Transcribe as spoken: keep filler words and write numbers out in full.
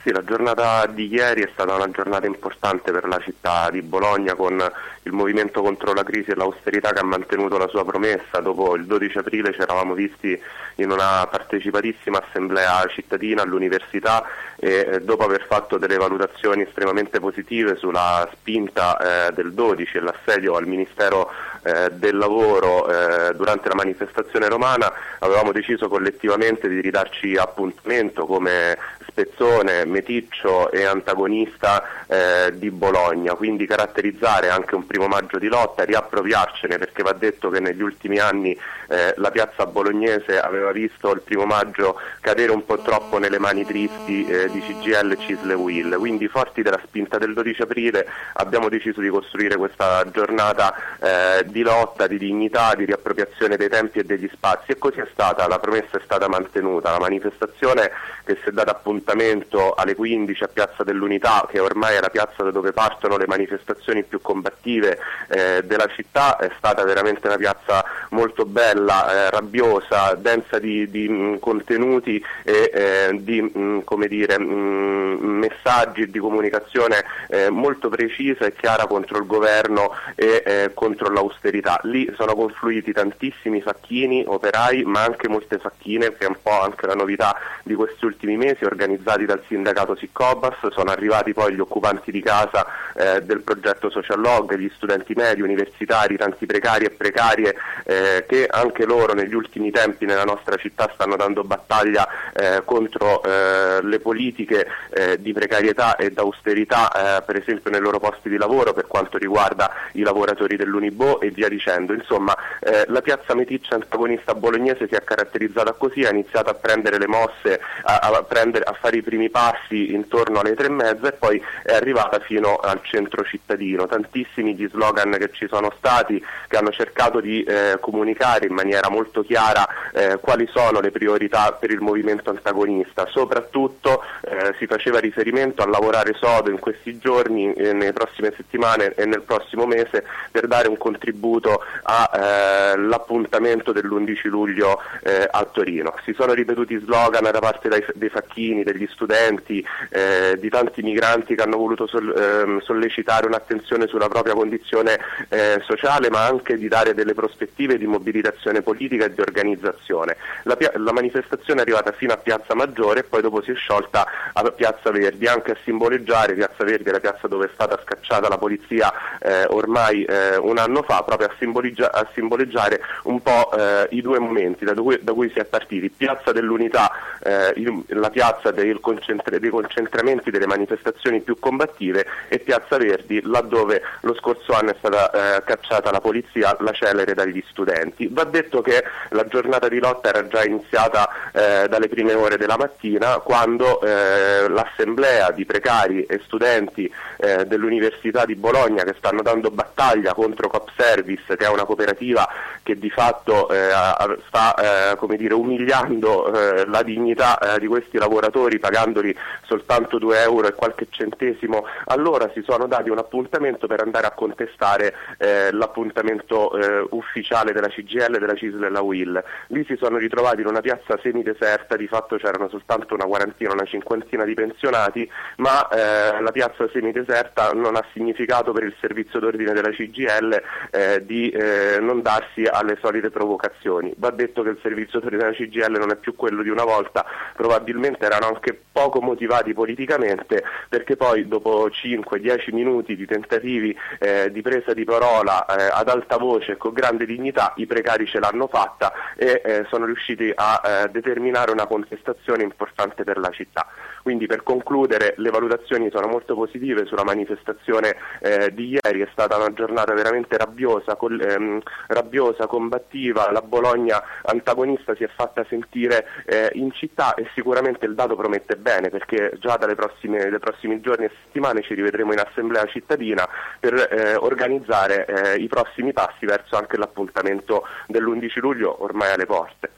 Sì, la giornata di ieri è stata una giornata importante per la città di Bologna, con il movimento contro la crisi e l'austerità che ha mantenuto la sua promessa. Dopo il dodici aprile ci eravamo visti in una partecipatissima assemblea cittadina all'università e eh, dopo aver fatto delle valutazioni estremamente positive sulla spinta eh, del dodici e l'assedio al Ministero eh, del Lavoro eh, durante la manifestazione romana, avevamo deciso collettivamente di ridarci appuntamento come spezzone, meticcio e antagonista eh, di Bologna, quindi caratterizzare anche un primo maggio di lotta, riappropriarcene, perché va detto che negli ultimi anni eh, la piazza bolognese aveva visto il primo maggio cadere un po' troppo nelle mani tristi eh, di C G I L, C I S L e U I L, quindi forti della spinta del dodici aprile abbiamo deciso di costruire questa giornata eh, di lotta, di dignità, di riappropriazione dei tempi e degli spazi, e così è stata, la promessa è stata mantenuta. La manifestazione che si è data appuntamento alle quindici a Piazza dell'Unità, che ormai è la piazza da dove partono le manifestazioni più combattive eh, della città, è stata veramente una piazza molto bella, eh, rabbiosa, densa di, di mh, contenuti e eh, di mh, come dire, mh, messaggi di comunicazione eh, molto precisa e chiara contro il governo e eh, contro l'austerità. Lì sono confluiti tantissimi facchini operai, ma anche molte facchine, che è un po' anche la novità di questi ultimi mesi, organizzati dal sindacato Siccobas. Sono arrivati poi gli occupanti di casa eh, del progetto Social Log, gli studenti medi, universitari, tanti precari e precarie eh, che anche loro negli ultimi tempi nella nostra città stanno dando battaglia eh, contro eh, le politiche eh, di precarietà e d'austerità, eh, per esempio nei loro posti di lavoro, per quanto riguarda i lavoratori dell'Unibo e via dicendo. Insomma, eh, la piazza meticcia antagonista bolognese si è caratterizzata così, ha iniziato a prendere le mosse, a, a, prendere, a fare i primi passi intorno alle tre e mezza e poi è arrivata fino al centro cittadino. Tantissimi gli slogan che ci sono stati, che hanno cercato di eh, comunicare in maniera molto chiara eh, quali sono le priorità per il movimento antagonista. Soprattutto eh, si faceva riferimento a lavorare sodo in questi giorni, eh, nelle prossime settimane e nel prossimo mese, per dare un contributo all'appuntamento eh, dell'undici luglio eh, a Torino. Si sono ripetuti slogan da parte dai, dei facchini, degli studenti, eh, di tanti migranti che hanno voluto sol, ehm, sollecitare un'attenzione sulla propria condizione eh, sociale, ma anche di dare delle prospettive di mobilitazione politica e di organizzazione. La, la manifestazione è arrivata fino a Piazza Maggiore e poi dopo si è sciolta a Piazza Verdi, anche a simboleggiare. Piazza Verdi è la piazza dove è stata scacciata la polizia eh, ormai eh, un anno fa, proprio a, simboleggia- a simboleggiare un po' eh, i due momenti da cui, da cui si è partiti. Piazza dell'Unità, eh, il, la piazza del concentra- dei concentramenti delle manifestazioni più combattive, e Piazza Verdi, laddove lo scorso anno è stata eh, cacciata la polizia, la celere dagli studenti. Va detto che la giornata di lotta era già iniziata eh, dalle prime ore della mattina, quando eh, l'assemblea di precari e studenti eh, dell'Università di Bologna, che stanno dando battaglia contro Coop Service, che è una cooperativa che di fatto eh, sta eh, come dire, umiliando eh, la dignità eh, di questi lavoratori, pagandoli soltanto due euro e qualche centesimo, allora si sono dati un appuntamento per andare a contestare eh, l'appuntamento eh, ufficiale della C G I L, della C I S L e della U I L. Lì si sono ritrovati in una piazza semideserta, di fatto c'erano soltanto una quarantina, una cinquantina di pensionati, ma eh, la piazza semideserta non ha significato per il servizio d'ordine della C G I L eh, di eh, non darsi alle solite provocazioni. Va detto che il servizio d'ordine della C G I L non è più quello di una volta, probabilmente erano anche poco motivati politicamente, perché poi dopo cinque dieci minuti di tentativi eh, di presa di parola eh, ad alta voce e con grande dignità, i precari ce l'hanno fatta e eh, sono riusciti a eh, determinare una contestazione importante per la città. Quindi, per concludere, le valutazioni sono molto positive sulla manifestazione eh, di ieri. È stata una giornata veramente rabbiosa, col, ehm, rabbiosa, combattiva. La Bologna antagonista si è fatta sentire eh, in città, e sicuramente il dato promette bene, perché già dalle prossime, dai prossimi giorni e settimane ci rivedremo in assemblea cittadina per eh, organizzare eh, i prossimi passi verso anche l'appuntamento dell'undici luglio ormai alle porte.